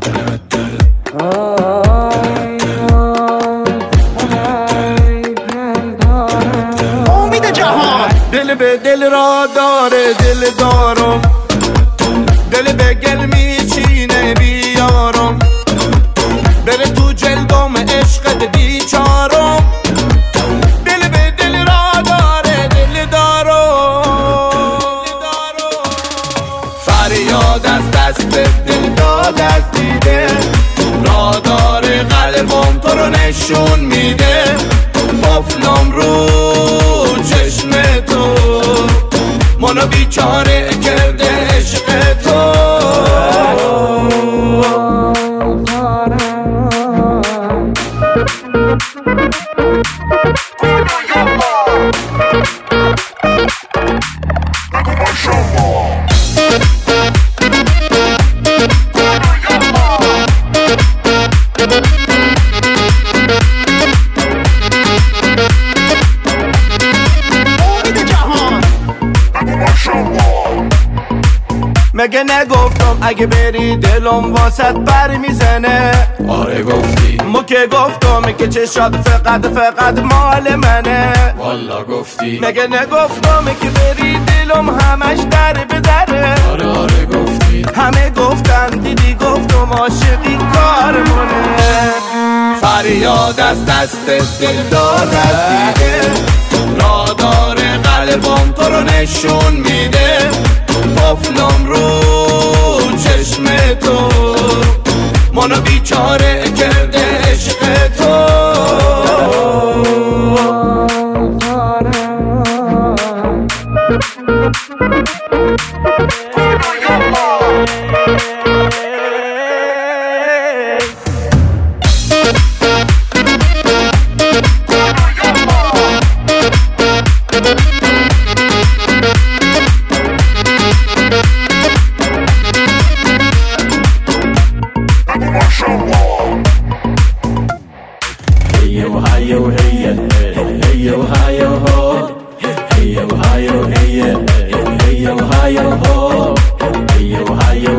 امید جهان. دل به دل را داره دل دارم، دل به گل میچینه بیارم، بره تو جلدم عشقت بیچارم. دل به دل را داره دل دارم، فریاد از دست دل داد از دیده، را داره قلبم تو رو نشون میده. قفلم رو چشم تو منو بیچاره کرده عشق تو. مگه نگفتم اگه بری دلم واسط بر میزنه؟ آره گفتی. مو که گفتم که چشات فقط مال منه. والا گفتی. مگه نگفتم که بری دلم همش در بدره؟ آره گفتی. همه گفتن دیدی گفتم عاشقی کارمونه. فریاد از دست دل داد از دیده، را داره قلبم تو رو نشون میده. قفلم رو چشم تو منو بیچاره کرده عشق تو. Ohio,